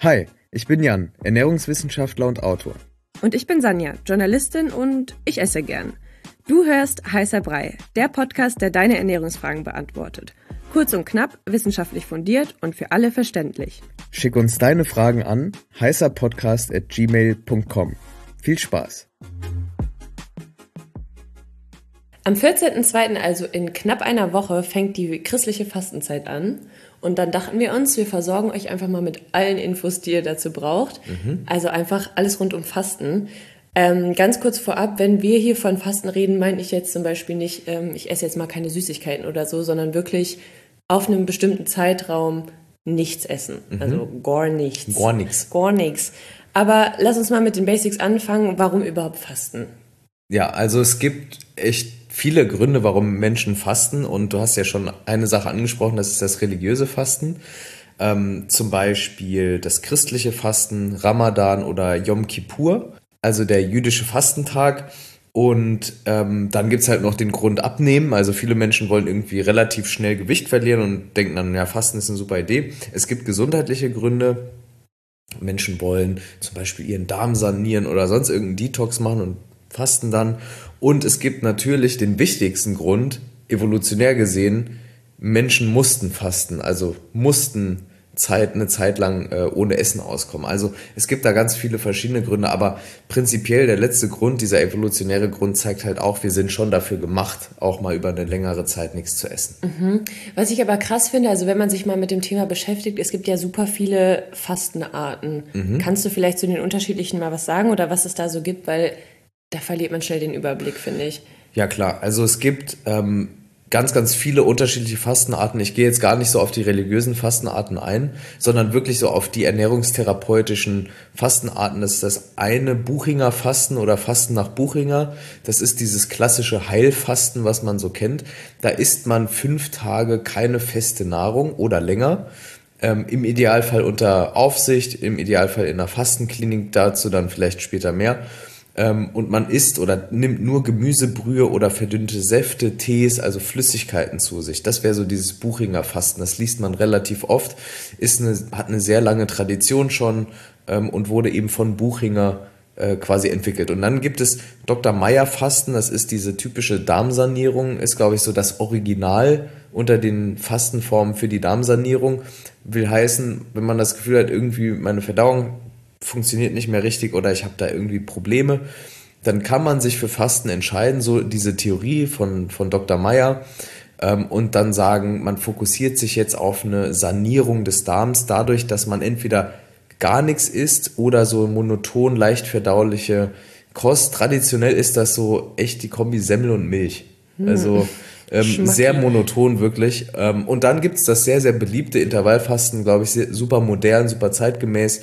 Hi, ich bin Jan, Ernährungswissenschaftler und Autor. Und ich bin Sanja, Journalistin und ich esse gern. Du hörst Heißer Brei, der Podcast, der deine Ernährungsfragen beantwortet. Kurz und knapp, wissenschaftlich fundiert und für alle verständlich. Schick uns deine Fragen an heißerpodcast@gmail.com. Viel Spaß! Am 14.02., also in knapp einer Woche, fängt die christliche Fastenzeit an. Und dann dachten wir uns, wir versorgen euch einfach mal mit allen Infos, die ihr dazu braucht. Also einfach alles rund um Fasten. Ganz kurz vorab, wenn wir hier von Fasten reden, meine ich jetzt zum Beispiel nicht, ich esse jetzt mal keine Süßigkeiten oder so, sondern wirklich auf einem bestimmten Zeitraum nichts essen. Also gar nichts. Gar nichts. Gar nichts. Aber lass uns mal mit den Basics anfangen. Warum überhaupt Fasten? Ja, also es gibt echt viele Gründe, warum Menschen fasten, und du hast ja schon eine Sache angesprochen, das ist das religiöse Fasten. Zum Beispiel das christliche Fasten, Ramadan oder Yom Kippur, also der jüdische Fastentag. Und dann gibt's halt noch den Grund Abnehmen. Also viele Menschen wollen irgendwie relativ schnell Gewicht verlieren und denken dann, ja, Fasten ist eine super Idee. Es gibt gesundheitliche Gründe. Menschen wollen zum Beispiel ihren Darm sanieren oder sonst irgendeinen Detox machen und fasten dann. Und es gibt natürlich den wichtigsten Grund, evolutionär gesehen, Menschen mussten fasten, also mussten eine Zeit lang ohne Essen auskommen. Also es gibt da ganz viele verschiedene Gründe, aber prinzipiell der letzte Grund, dieser evolutionäre Grund, zeigt halt auch, wir sind schon dafür gemacht, auch mal über eine längere Zeit nichts zu essen. Was ich aber krass finde, also wenn man sich mal mit dem Thema beschäftigt, es gibt ja super viele Fastenarten. Kannst du vielleicht zu den unterschiedlichen mal was sagen oder was es da so gibt, weil da verliert man schnell den Überblick, finde ich. Ja klar, also es gibt ganz, ganz viele unterschiedliche Fastenarten. Ich gehe jetzt gar nicht so auf die religiösen Fastenarten ein, sondern wirklich so auf die ernährungstherapeutischen Fastenarten. Das ist das eine Buchinger Fasten oder Fasten nach Buchinger. Das ist dieses klassische Heilfasten, was man so kennt. Da isst man 5 Tage keine feste Nahrung oder länger. Im Idealfall unter Aufsicht, im Idealfall in einer Fastenklinik, dazu dann vielleicht später mehr. Und man isst oder nimmt nur Gemüsebrühe oder verdünnte Säfte, Tees, also Flüssigkeiten zu sich. Das wäre so dieses Buchinger Fasten. Das liest man relativ oft, hat eine sehr lange Tradition schon und wurde eben von Buchinger quasi entwickelt. Und dann gibt es Dr. Meyer Fasten, das ist diese typische Darmsanierung, ist glaube ich so das Original unter den Fastenformen für die Darmsanierung. Will heißen, wenn man das Gefühl hat, irgendwie meine Verdauung funktioniert nicht mehr richtig oder ich habe da irgendwie Probleme, dann kann man sich für Fasten entscheiden, so diese Theorie von Dr. Meyer, und dann sagen, man fokussiert sich jetzt auf eine Sanierung des Darms dadurch, dass man entweder gar nichts isst oder so monoton, leicht verdauliche Kost. Traditionell ist das so echt die Kombi Semmel und Milch. Also sehr monoton wirklich. Und dann gibt es das sehr, sehr beliebte Intervallfasten, glaube ich, super modern, super zeitgemäß.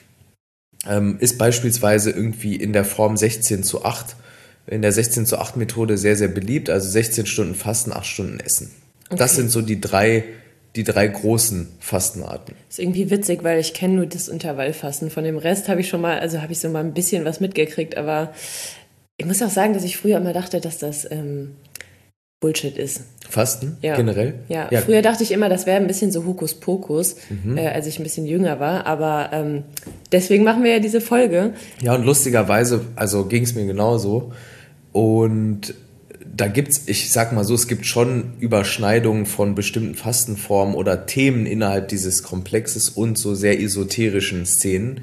Ist beispielsweise irgendwie in der Form 16:8, in der 16:8 Methode sehr, sehr beliebt. Also 16 Stunden Fasten, 8 Stunden Essen. Okay. Das sind so die drei großen Fastenarten. Das ist irgendwie witzig, weil ich kenne nur das Intervallfasten. Von dem Rest habe ich so mal ein bisschen was mitgekriegt. Aber ich muss auch sagen, dass ich früher immer dachte, dass das Bullshit ist. Fasten? Ja. Generell? Ja, früher dachte ich immer, das wäre ein bisschen so Hokuspokus, als ich ein bisschen jünger war. Aber deswegen machen wir ja diese Folge. Ja, und lustigerweise, also ging es mir genauso. Und da gibt's, ich sag mal so, es gibt schon Überschneidungen von bestimmten Fastenformen oder Themen innerhalb dieses Komplexes und so sehr esoterischen Szenen.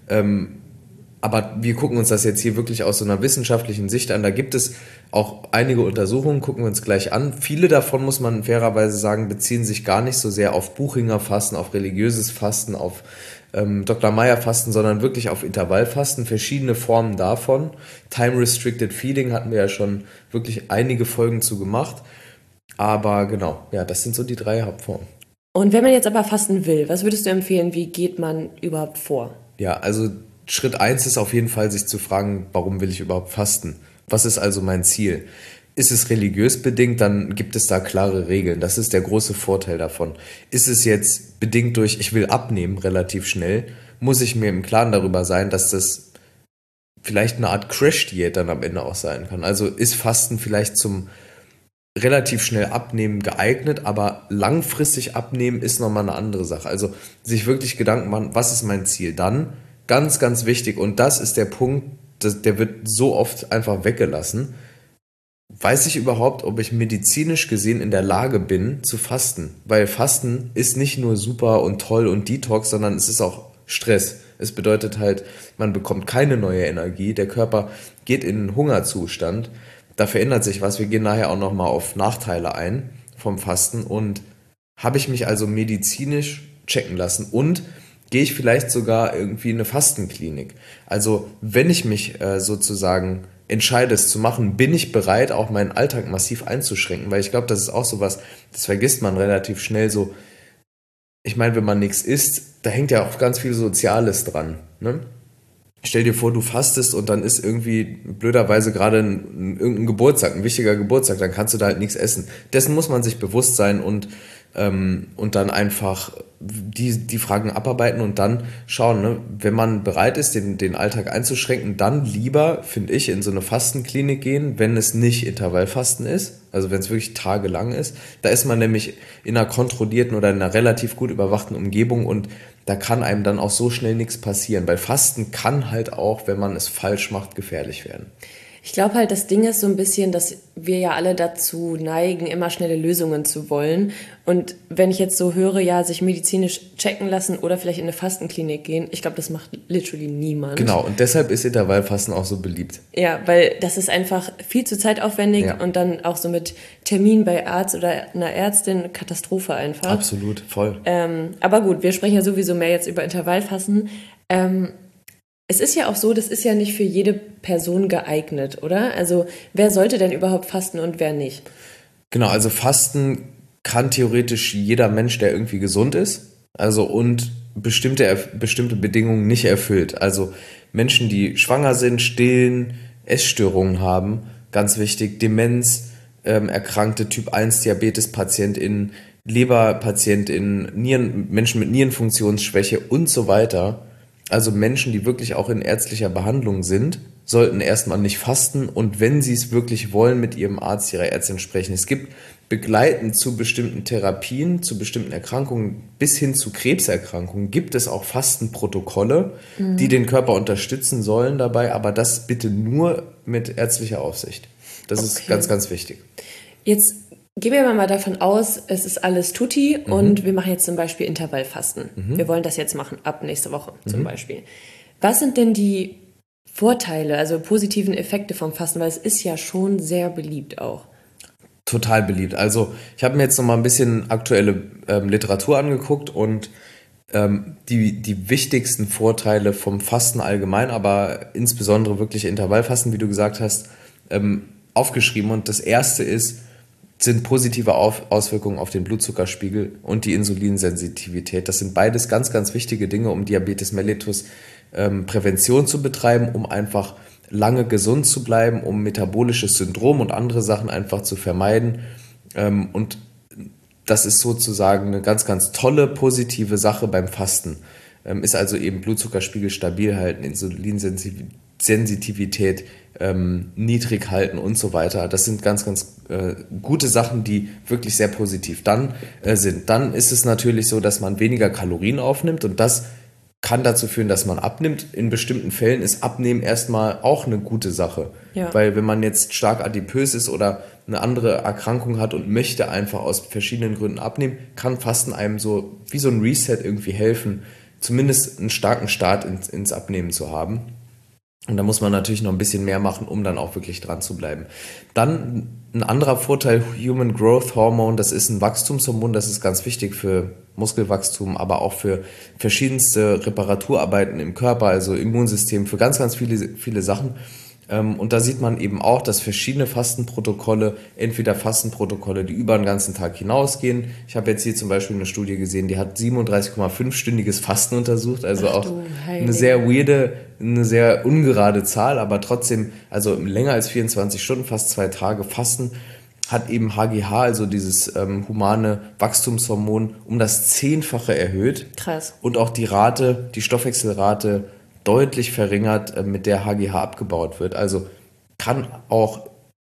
Aber wir gucken uns das jetzt hier wirklich aus so einer wissenschaftlichen Sicht an. Da gibt es auch einige Untersuchungen, gucken wir uns gleich an. Viele davon, muss man fairerweise sagen, beziehen sich gar nicht so sehr auf Buchinger Fasten, auf religiöses Fasten, auf Dr. Meyer Fasten, sondern wirklich auf Intervallfasten, verschiedene Formen davon. Time-Restricted Feeding hatten wir ja schon wirklich einige Folgen zu gemacht. Aber genau, ja, das sind so die 3 Hauptformen. Und wenn man jetzt aber fasten will, was würdest du empfehlen, wie geht man überhaupt vor? Ja, also Schritt 1 ist auf jeden Fall, sich zu fragen, warum will ich überhaupt fasten? Was ist also mein Ziel? Ist es religiös bedingt, dann gibt es da klare Regeln. Das ist der große Vorteil davon. Ist es jetzt bedingt durch, ich will abnehmen relativ schnell, muss ich mir im Klaren darüber sein, dass das vielleicht eine Art Crash-Diät dann am Ende auch sein kann. Also ist Fasten vielleicht zum relativ schnell abnehmen geeignet, aber langfristig abnehmen ist nochmal eine andere Sache. Also sich wirklich Gedanken machen, was ist mein Ziel? Dann, ganz, ganz wichtig, und das ist der Punkt, der wird so oft einfach weggelassen. Weiß ich überhaupt, ob ich medizinisch gesehen in der Lage bin, zu fasten? Weil Fasten ist nicht nur super und toll und Detox, sondern es ist auch Stress. Es bedeutet halt, man bekommt keine neue Energie, der Körper geht in einen Hungerzustand, da verändert sich was. Wir gehen nachher auch nochmal auf Nachteile ein vom Fasten. Und habe ich mich also medizinisch checken lassen und gehe ich vielleicht sogar irgendwie in eine Fastenklinik? Also wenn ich mich sozusagen entscheide, es zu machen, bin ich bereit, auch meinen Alltag massiv einzuschränken, weil ich glaube, das ist auch sowas, das vergisst man relativ schnell so. Ich meine, wenn man nichts isst, da hängt ja auch ganz viel Soziales dran, ne? Stell dir vor, du fastest und dann ist irgendwie blöderweise gerade irgendein Geburtstag, ein wichtiger Geburtstag, dann kannst du da halt nichts essen. Dessen muss man sich bewusst sein und dann einfach die Fragen abarbeiten und dann schauen, ne? Wenn man bereit ist, den Alltag einzuschränken, dann lieber, finde ich, in so eine Fastenklinik gehen, wenn es nicht Intervallfasten ist, also wenn es wirklich tagelang ist. Da ist man nämlich in einer kontrollierten oder in einer relativ gut überwachten Umgebung und da kann einem dann auch so schnell nichts passieren, weil Fasten kann halt auch, wenn man es falsch macht, gefährlich werden. Ich glaube halt, das Ding ist so ein bisschen, dass wir ja alle dazu neigen, immer schnelle Lösungen zu wollen. Und wenn ich jetzt so höre, ja, sich medizinisch checken lassen oder vielleicht in eine Fastenklinik gehen, ich glaube, das macht literally niemand. Genau, und deshalb ist Intervallfasten auch so beliebt. Ja, weil das ist einfach viel zu zeitaufwendig und dann auch so mit Termin bei Arzt oder einer Ärztin, Katastrophe einfach. Absolut, voll. Aber gut, wir sprechen ja sowieso mehr jetzt über Intervallfasten. Es ist ja auch so, das ist ja nicht für jede Person geeignet, oder? Also wer sollte denn überhaupt fasten und wer nicht? Genau, also Fasten kann theoretisch jeder Mensch, der irgendwie gesund ist, also und bestimmte Bedingungen nicht erfüllt. Also Menschen, die schwanger sind, stillen, Essstörungen haben, ganz wichtig, Demenz, erkrankte Typ-1-Diabetes-PatientInnen, LeberpatientInnen, Menschen mit Nierenfunktionsschwäche und so weiter. Also Menschen, die wirklich auch in ärztlicher Behandlung sind, sollten erstmal nicht fasten und wenn sie es wirklich wollen, mit ihrem Arzt, ihrer Ärztin sprechen. Es gibt begleitend zu bestimmten Therapien, zu bestimmten Erkrankungen bis hin zu Krebserkrankungen gibt es auch Fastenprotokolle, die den Körper unterstützen sollen dabei, aber das bitte nur mit ärztlicher Aufsicht. Das ist ganz, ganz wichtig. Jetzt gehen wir mal davon aus, es ist alles tutti und wir machen jetzt zum Beispiel Intervallfasten. Wir wollen das jetzt machen, ab nächste Woche zum Beispiel. Was sind denn die Vorteile, also positiven Effekte vom Fasten? Weil es ist ja schon sehr beliebt auch. Total beliebt. Also ich habe mir jetzt noch mal ein bisschen aktuelle Literatur angeguckt und die wichtigsten Vorteile vom Fasten allgemein, aber insbesondere wirklich Intervallfasten, wie du gesagt hast, aufgeschrieben. Und das erste sind positive Auswirkungen auf den Blutzuckerspiegel und die Insulinsensitivität. Das sind beides ganz, ganz wichtige Dinge, um Diabetes mellitus Prävention zu betreiben, um einfach lange gesund zu bleiben, um metabolisches Syndrom und andere Sachen einfach zu vermeiden. Und das ist sozusagen eine ganz, ganz tolle, positive Sache beim Fasten. Ist also eben Blutzuckerspiegel stabil halten, Insulinsensitivität niedrig halten und so weiter. Das sind ganz, ganz gute Sachen, die wirklich sehr positiv dann sind. Dann ist es natürlich so, dass man weniger Kalorien aufnimmt und das kann dazu führen, dass man abnimmt. In bestimmten Fällen ist Abnehmen erstmal auch eine gute Sache. Ja. Weil wenn man jetzt stark adipös ist oder eine andere Erkrankung hat und möchte einfach aus verschiedenen Gründen abnehmen, kann Fasten einem so wie so ein Reset irgendwie helfen, zumindest einen starken Start ins Abnehmen zu haben. Und da muss man natürlich noch ein bisschen mehr machen, um dann auch wirklich dran zu bleiben. Dann ein anderer Vorteil, Human Growth Hormone, das ist ein Wachstumshormon, das ist ganz wichtig für Muskelwachstum, aber auch für verschiedenste Reparaturarbeiten im Körper, also Immunsystem, für ganz, ganz viele Sachen. Und da sieht man eben auch, dass verschiedene Fastenprotokolle, entweder Fastenprotokolle, die über den ganzen Tag hinausgehen. Ich habe jetzt hier zum Beispiel eine Studie gesehen, die hat 37,5-stündiges Fasten untersucht, also auch eine sehr weirde, eine sehr ungerade Zahl, aber trotzdem, also länger als 24 Stunden, fast 2 Tage Fasten, hat eben HGH, also dieses humane Wachstumshormon, um das 10-fache erhöht. Krass. Und auch die Stoffwechselrate deutlich verringert, mit der HGH abgebaut wird. Also kann auch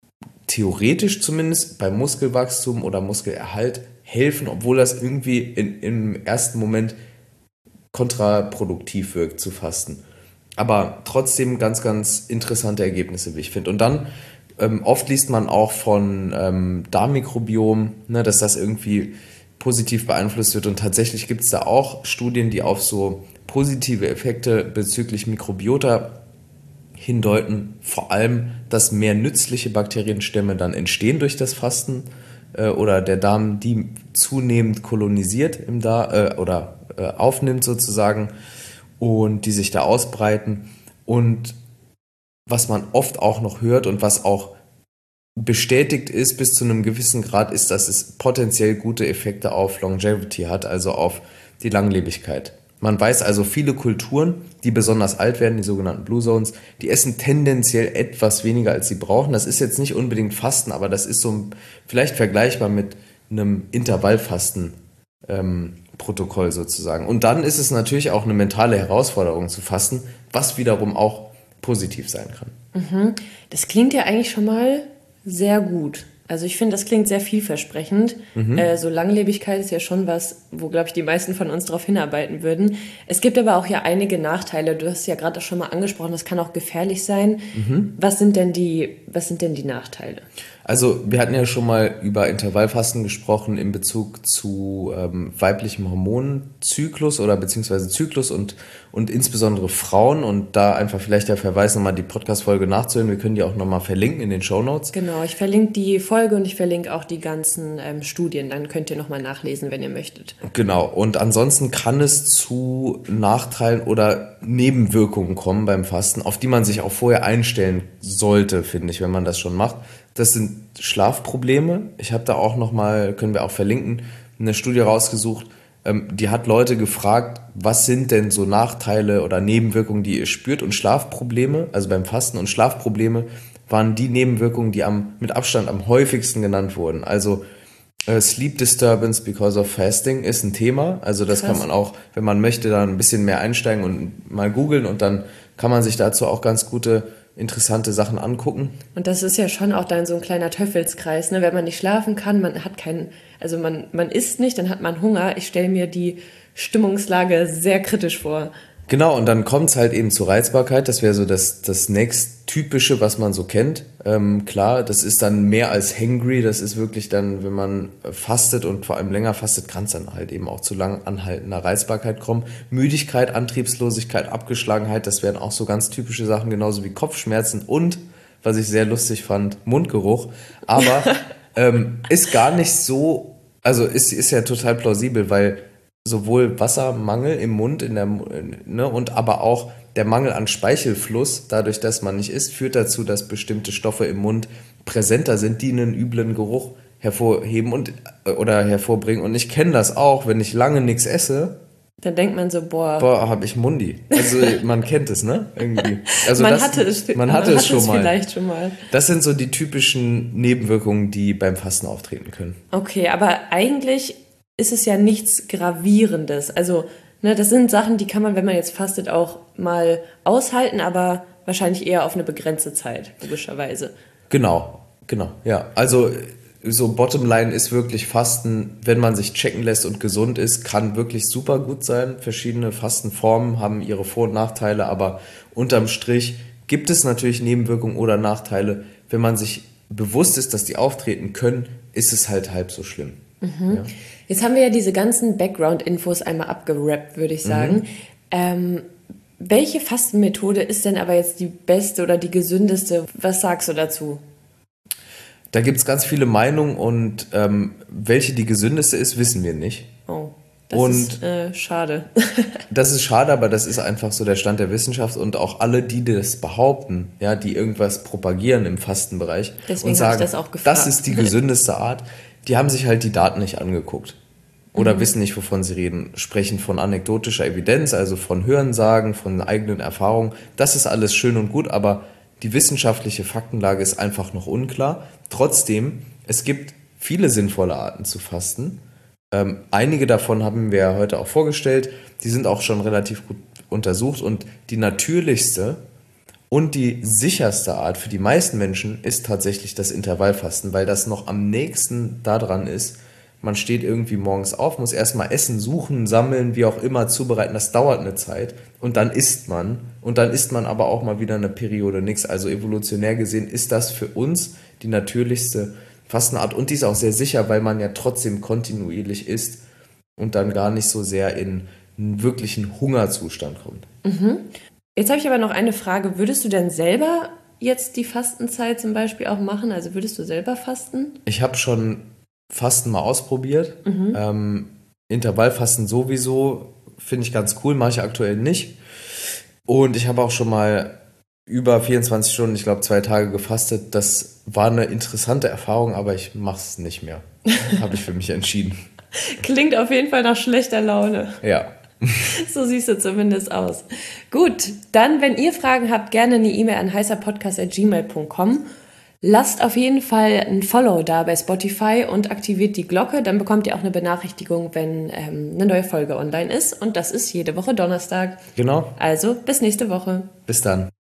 theoretisch zumindest bei Muskelwachstum oder Muskelerhalt helfen, obwohl das irgendwie im ersten Moment kontraproduktiv wirkt zu fasten. Aber trotzdem ganz, ganz interessante Ergebnisse, wie ich finde. Und dann oft liest man auch von Darmmikrobiom, ne, dass das irgendwie positiv beeinflusst wird. Und tatsächlich gibt es da auch Studien, die auf so positive Effekte bezüglich Mikrobiota hindeuten. Vor allem, dass mehr nützliche Bakterienstämme dann entstehen durch das Fasten oder der Darm die zunehmend kolonisiert im oder aufnimmt sozusagen und die sich da ausbreiten. Und was man oft auch noch hört und was auch bestätigt ist bis zu einem gewissen Grad, ist, dass es potenziell gute Effekte auf Longevity hat, also auf die Langlebigkeit. Man weiß also, viele Kulturen, die besonders alt werden, die sogenannten Blue Zones, die essen tendenziell etwas weniger, als sie brauchen. Das ist jetzt nicht unbedingt Fasten, aber das ist so vielleicht vergleichbar mit einem Intervallfasten-Protokoll sozusagen. Und dann ist es natürlich auch eine mentale Herausforderung zu fasten, was wiederum auch positiv sein kann. Das klingt ja eigentlich schon mal sehr gut. Also ich finde, das klingt sehr vielversprechend. So Langlebigkeit ist ja schon was, wo, glaube ich, die meisten von uns darauf hinarbeiten würden. Es gibt aber auch ja einige Nachteile. Du hast es ja gerade schon mal angesprochen, das kann auch gefährlich sein. Was sind denn die Nachteile? Also wir hatten ja schon mal über Intervallfasten gesprochen in Bezug zu weiblichem Hormonzyklus oder beziehungsweise Zyklus und insbesondere Frauen. Und da einfach vielleicht der Verweis, nochmal die Podcast-Folge nachzuhören. Wir können die auch nochmal verlinken in den Shownotes. Genau, ich verlinke die Folge und ich verlinke auch die ganzen Studien. Dann könnt ihr nochmal nachlesen, wenn ihr möchtet. Genau, und ansonsten kann es zu Nachteilen oder Nebenwirkungen kommen beim Fasten, auf die man sich auch vorher einstellen sollte, finde ich, wenn man das schon macht. Das sind Schlafprobleme. Ich habe da auch nochmal, können wir auch verlinken, eine Studie rausgesucht, die hat Leute gefragt, was sind denn so Nachteile oder Nebenwirkungen, die ihr spürt, und Schlafprobleme, also beim Fasten, und Schlafprobleme waren die Nebenwirkungen, die mit Abstand am häufigsten genannt wurden. Also Sleep Disturbance because of Fasting ist ein Thema, also das kann man auch, wenn man möchte, da ein bisschen mehr einsteigen und mal googeln, und dann kann man sich dazu auch ganz gute, interessante Sachen angucken. Und das ist ja schon auch dann so ein kleiner Teufelskreis, ne? Wenn man nicht schlafen kann, man hat man isst nicht, dann hat man Hunger. Ich stelle mir die Stimmungslage sehr kritisch vor. Genau, und dann kommt es halt eben zur Reizbarkeit. Das wäre so das nächsttypische, was man so kennt. Klar, das ist dann mehr als hangry. Das ist wirklich dann, wenn man fastet und vor allem länger fastet, kann es dann halt eben auch zu lang anhaltender Reizbarkeit kommen. Müdigkeit, Antriebslosigkeit, Abgeschlagenheit, das wären auch so ganz typische Sachen, genauso wie Kopfschmerzen und, was ich sehr lustig fand, Mundgeruch. Aber ist gar nicht so, also ist ja total plausibel, weil sowohl Wassermangel im Mund und aber auch der Mangel an Speichelfluss, dadurch, dass man nicht isst, führt dazu, dass bestimmte Stoffe im Mund präsenter sind, die einen üblen Geruch hervorbringen. Und ich kenne das auch, wenn ich lange nichts esse. Dann denkt man so, habe ich Mundi. Also man kennt es, ne? Irgendwie. Also man hatte es schon mal. Vielleicht schon mal. Das sind so die typischen Nebenwirkungen, die beim Fasten auftreten können. Okay, aber eigentlich ist es ja nichts Gravierendes. Also, ne, das sind Sachen, die kann man, wenn man jetzt fastet, auch mal aushalten, aber wahrscheinlich eher auf eine begrenzte Zeit, logischerweise. Genau, ja. Also so Bottomline ist wirklich Fasten, wenn man sich checken lässt und gesund ist, kann wirklich super gut sein. Verschiedene Fastenformen haben ihre Vor- und Nachteile, aber unterm Strich gibt es natürlich Nebenwirkungen oder Nachteile. Wenn man sich bewusst ist, dass die auftreten können, ist es halt halb so schlimm. Ja. Jetzt haben wir ja diese ganzen Background-Infos einmal abgerappt, würde ich sagen. Welche Fastenmethode ist denn aber jetzt die beste oder die gesündeste? Was sagst du dazu? Da gibt es ganz viele Meinungen, und welche die gesündeste ist, wissen wir nicht. Oh, das ist schade. Das ist schade, aber das ist einfach so der Stand der Wissenschaft, und auch alle, die das behaupten, ja, die irgendwas propagieren im Fastenbereich. Deswegen und sagen, ich das auch gefragt. Das ist die gesündeste Art, die haben sich halt die Daten nicht angeguckt. Oder wissen nicht, wovon sie reden. Sprechen von anekdotischer Evidenz, also von Hörensagen, von eigenen Erfahrungen. Das ist alles schön und gut, aber die wissenschaftliche Faktenlage ist einfach noch unklar. Trotzdem, es gibt viele sinnvolle Arten zu fasten. Einige davon haben wir heute auch vorgestellt. Die sind auch schon relativ gut untersucht. Und die natürlichste Und die sicherste Art für die meisten Menschen ist tatsächlich das Intervallfasten, weil das noch am nächsten daran ist. Man steht irgendwie morgens auf, muss erstmal essen, suchen, sammeln, wie auch immer, zubereiten. Das dauert eine Zeit und dann isst man. Und dann isst man aber auch mal wieder eine Periode nichts. Also evolutionär gesehen ist das für uns die natürlichste Fastenart. Und die ist auch sehr sicher, weil man ja trotzdem kontinuierlich isst und dann gar nicht so sehr in einen wirklichen Hungerzustand kommt. Jetzt habe ich aber noch eine Frage. Würdest du denn selber jetzt die Fastenzeit zum Beispiel auch machen? Also würdest du selber fasten? Ich habe schon Fasten mal ausprobiert. Intervallfasten sowieso, finde ich ganz cool, mache ich aktuell nicht. Und ich habe auch schon mal über 24 Stunden, ich glaube 2 Tage gefastet. Das war eine interessante Erfahrung, aber ich mache es nicht mehr. Habe ich für mich entschieden. Klingt auf jeden Fall nach schlechter Laune. Ja. So siehst du zumindest aus. Gut, dann, wenn ihr Fragen habt, gerne eine E-Mail an heißerpodcast@gmail.com. Lasst auf jeden Fall ein Follow da bei Spotify und aktiviert die Glocke. Dann bekommt ihr auch eine Benachrichtigung, wenn eine neue Folge online ist. Und das ist jede Woche Donnerstag. Genau. Also bis nächste Woche. Bis dann.